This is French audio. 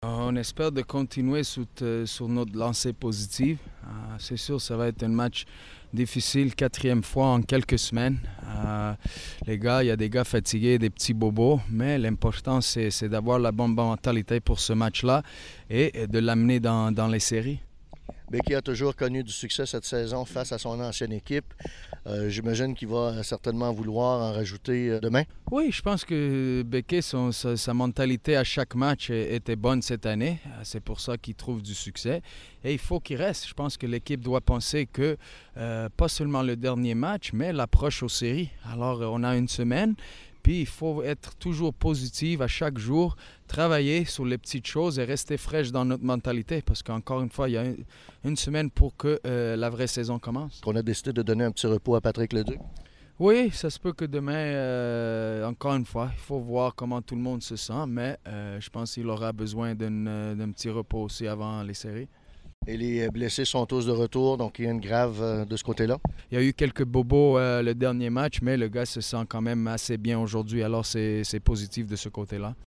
On espère de continuer sur notre lancée positive. C'est sûr, ça va être un match difficile, quatrième fois en quelques semaines. Les gars, il y a des gars fatigués, des petits bobos, mais l'important, c'est d'avoir la bonne mentalité pour ce match-là et de l'amener dans les séries. Becky a toujours connu du succès cette saison face à son ancienne équipe. J'imagine qu'il va certainement vouloir en rajouter demain. Oui, je pense que Becky, sa mentalité à chaque match était bonne cette année. C'est pour ça qu'il trouve du succès. Et il faut qu'il reste. Je pense que l'équipe doit penser que pas seulement le dernier match, mais l'approche aux séries. Alors, on a une semaine. Puis il faut être toujours positif à chaque jour, travailler sur les petites choses et rester fraîche dans notre mentalité. Parce qu'encore une fois, il y a une semaine pour que la vraie saison commence. On a décidé de donner un petit repos à Patrick Leduc. Oui, ça se peut que demain, encore une fois, il faut voir comment tout le monde se sent, mais je pense qu'il aura besoin d'un petit repos aussi avant les séries. Et les blessés sont tous de retour, donc il y a une grave de ce côté-là. Il y a eu quelques bobos le dernier match, mais le gars se sent quand même assez bien aujourd'hui, alors c'est positif de ce côté-là.